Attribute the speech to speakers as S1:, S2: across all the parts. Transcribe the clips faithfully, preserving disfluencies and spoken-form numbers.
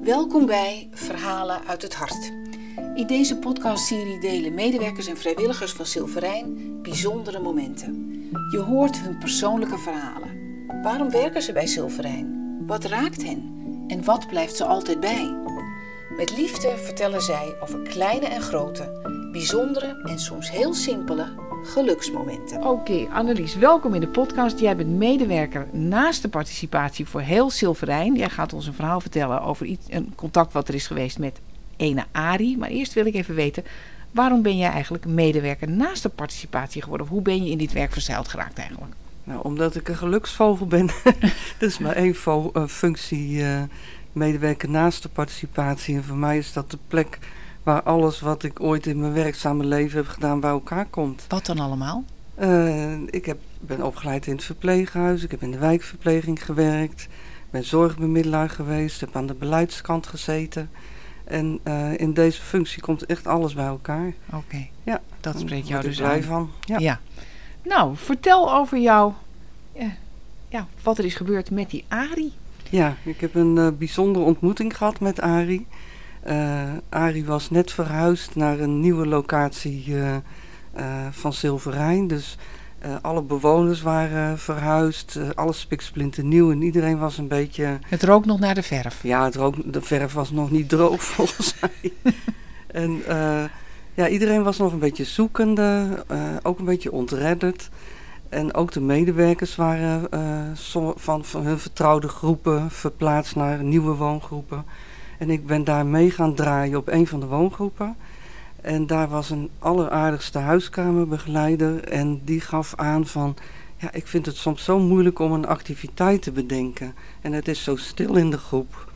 S1: Welkom bij Verhalen uit het Hart. In deze podcastserie delen medewerkers en vrijwilligers van Silverijn bijzondere momenten. Je hoort hun persoonlijke verhalen. Waarom werken ze bij Silverijn? Wat raakt hen? En wat blijft ze altijd bij? Met liefde vertellen zij over kleine en grote, bijzondere en soms heel simpele geluksmomenten.
S2: Oké, okay, Annelies, welkom in de podcast. Jij bent medewerker naast de participatie voor heel Silverijn. Jij gaat ons een verhaal vertellen over iets, een contact wat er is geweest met ene Arie. Maar eerst wil ik even weten, waarom ben jij eigenlijk medewerker naast de participatie geworden? Of hoe ben je in dit werk verzeild geraakt eigenlijk?
S3: Nou, omdat ik een geluksvogel ben. Dat is maar één vo- uh, functie, uh, medewerker naast de participatie. En voor mij is dat de plek waar alles wat ik ooit in mijn werkzame leven heb gedaan bij elkaar komt.
S2: Wat dan allemaal?
S3: Uh, ik heb, ben opgeleid in het verpleeghuis. Ik heb in de wijkverpleging gewerkt. Ben zorgbemiddelaar geweest. Heb aan de beleidskant gezeten. En uh, in deze functie komt echt alles bij elkaar.
S2: Oké, okay.
S3: Ja,
S2: dat spreekt jou dus
S3: aan. Daar
S2: aan.
S3: ben ik blij van. Ja.
S2: ja. Nou, vertel over jou, uh, ja, wat er is gebeurd met die Arie.
S3: Ja, ik heb een uh, bijzondere ontmoeting gehad met Arie. Uh, Arie was net verhuisd naar een nieuwe locatie uh, uh, van Silverijn. Dus uh, alle bewoners waren verhuisd, uh, alles spiksplinternieuw en iedereen was een beetje...
S2: Het rook nog naar de verf.
S3: Ja, het rook, de verf was nog niet droog volgens mij. En uh, ja, iedereen was nog een beetje zoekende, uh, ook een beetje ontredderd. En ook de medewerkers waren uh, som- van, van hun vertrouwde groepen verplaatst naar nieuwe woongroepen. En ik ben daar mee gaan draaien op een van de woongroepen. En daar was een alleraardigste huiskamerbegeleider. En die gaf aan van, ja, ik vind het soms zo moeilijk om een activiteit te bedenken. En het is zo stil in de groep.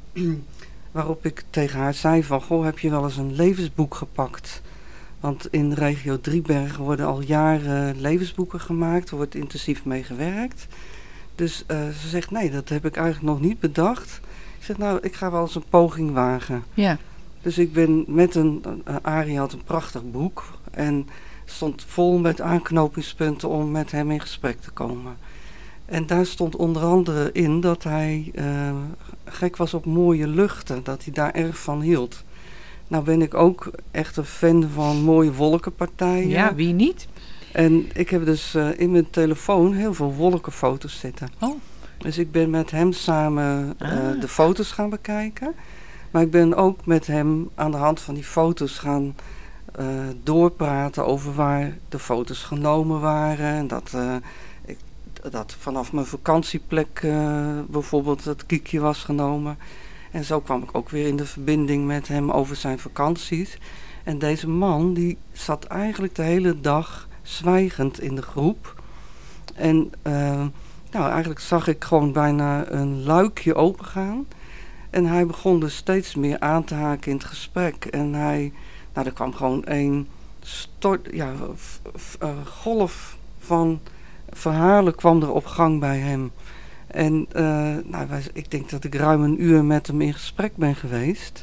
S3: Waarop ik tegen haar zei van, goh, heb je wel eens een levensboek gepakt? Want in regio Driebergen worden al jaren levensboeken gemaakt. Er wordt intensief mee gewerkt. Dus uh, ze zegt, nee, dat heb ik eigenlijk nog niet bedacht. Ik zeg, nou, ik ga wel eens een poging wagen.
S2: Ja.
S3: Dus ik ben met een... Uh, Arie had een prachtig boek. En stond vol met aanknopingspunten om met hem in gesprek te komen. En daar stond onder andere in dat hij uh, gek was op mooie luchten. Dat hij daar erg van hield. Nou ben ik ook echt een fan van mooie wolkenpartijen.
S2: Ja, wie niet?
S3: En ik heb dus uh, in mijn telefoon heel veel wolkenfoto's zitten.
S2: Oh.
S3: Dus ik ben met hem samen uh,
S2: ah.
S3: de foto's gaan bekijken. Maar ik ben ook met hem aan de hand van die foto's gaan uh, doorpraten over waar de foto's genomen waren. En dat, uh, ik, dat vanaf mijn vakantieplek uh, bijvoorbeeld het kiekje was genomen. En zo kwam ik ook weer in de verbinding met hem over zijn vakanties. En deze man die zat eigenlijk de hele dag zwijgend in de groep. En uh, nou, eigenlijk zag ik gewoon bijna een luikje opengaan. En hij begon dus steeds meer aan te haken in het gesprek. En hij, nou, er kwam gewoon een stort, ja, f, f, uh, golf van verhalen kwam er op gang bij hem. En uh, nou, wij, ik denk dat ik ruim een uur met hem in gesprek ben geweest.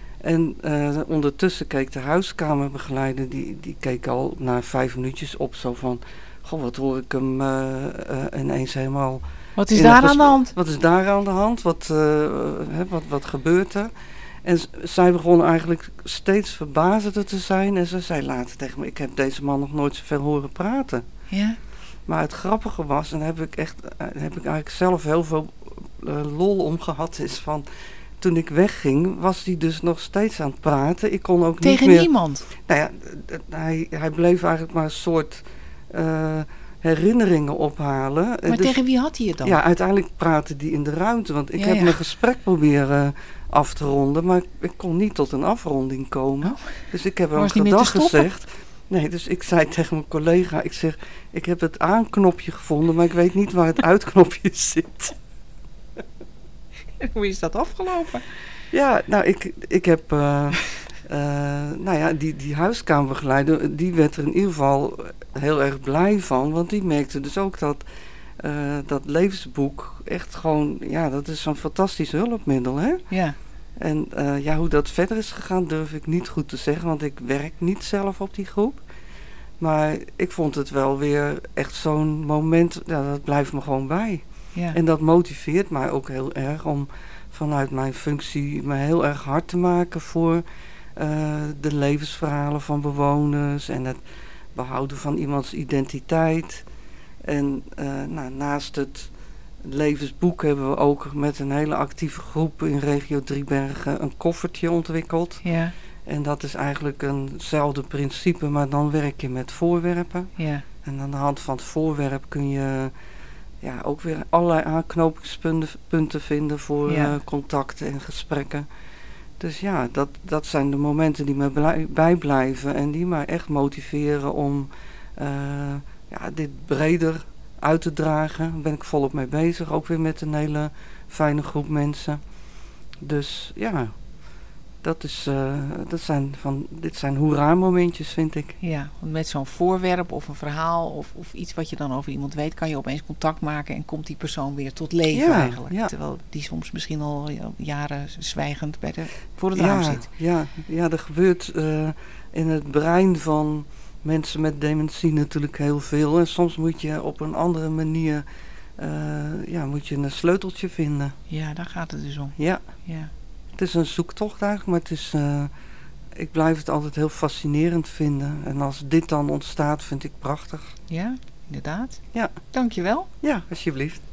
S3: En uh, ondertussen keek de huiskamerbegeleider, die, die keek al na vijf minuutjes op zo van... Goh, wat hoor ik hem uh, uh, ineens helemaal...
S2: Wat is daar
S3: gesprek,
S2: aan de hand?
S3: Wat is daar aan de hand? Wat, uh, hè, wat, wat gebeurt er? En z- zij begon eigenlijk steeds verbazender te zijn. En ze zei later tegen me, ik heb deze man nog nooit zoveel horen praten.
S2: Ja.
S3: Maar het grappige was, en daar heb ik, echt, uh, heb ik eigenlijk zelf heel veel uh, lol om gehad, is van... Toen ik wegging, was hij dus nog steeds aan het praten. Ik kon ook
S2: Tegen
S3: niet meer...
S2: niemand?
S3: Nou ja, d- d- hij, hij bleef eigenlijk maar een soort uh, herinneringen ophalen.
S2: Maar
S3: dus,
S2: tegen wie had hij het dan?
S3: Ja, uiteindelijk praatte hij in de ruimte. Want ik
S2: Ja,
S3: heb
S2: ja.
S3: mijn gesprek proberen af te ronden, maar ik, ik kon niet tot een afronding komen.
S2: Oh.
S3: Dus ik heb hem
S2: Was niet meer te
S3: gedag
S2: stoppen?
S3: gezegd. Nee, dus ik zei tegen mijn collega, ik zeg, ik heb het aanknopje gevonden, maar ik weet niet waar het uitknopje zit.
S2: Hoe is dat afgelopen?
S3: Ja, nou, ik, ik heb, uh, uh, nou ja, die, die huiskamerbegeleider, die werd er in ieder geval heel erg blij van. Want die merkte dus ook dat uh, dat levensboek echt gewoon, ja, dat is zo'n fantastisch hulpmiddel, hè?
S2: Ja.
S3: En uh, ja, hoe dat verder is gegaan durf ik niet goed te zeggen, want ik werk niet zelf op die groep. Maar ik vond het wel weer echt zo'n moment, ja, dat blijft me gewoon bij.
S2: Ja.
S3: En dat motiveert mij ook heel erg om vanuit mijn functie me heel erg hard te maken voor uh, de levensverhalen van bewoners en het behouden van iemands identiteit. En uh, nou, naast het levensboek hebben we ook met een hele actieve groep in regio Driebergen een koffertje ontwikkeld.
S2: Ja.
S3: En dat is eigenlijk eenzelfde principe, maar dan werk je met voorwerpen.
S2: Ja.
S3: En aan de hand van het voorwerp kun je ja, ook weer allerlei aanknopingspunten vinden voor
S2: Ja.
S3: uh, contacten en gesprekken. Dus ja, dat, dat zijn de momenten die me blij, bijblijven en die mij echt motiveren om uh, ja, dit breder uit te dragen. Daar ben ik volop mee bezig, ook weer met een hele fijne groep mensen. Dus ja, dat is, uh, dat zijn van, dit zijn hoera-momentjes, vind ik.
S2: Ja, want met zo'n voorwerp of een verhaal of, of iets wat je dan over iemand weet, kan je opeens contact maken en komt die persoon weer tot leven
S3: Ja,
S2: eigenlijk.
S3: ja.
S2: Terwijl die soms misschien al jaren zwijgend bij de, voor het
S3: ja,
S2: raam zit.
S3: Ja, ja, er gebeurt uh, in het brein van mensen met dementie natuurlijk heel veel. En soms moet je op een andere manier uh, ja, moet je een sleuteltje vinden.
S2: Ja, daar gaat het dus om.
S3: Ja.
S2: Ja.
S3: Het is een zoektocht eigenlijk, maar het is, uh, ik blijf het altijd heel fascinerend vinden. En als dit dan ontstaat, vind ik prachtig.
S2: Ja, inderdaad.
S3: Ja.
S2: Dankjewel.
S3: Ja, alsjeblieft.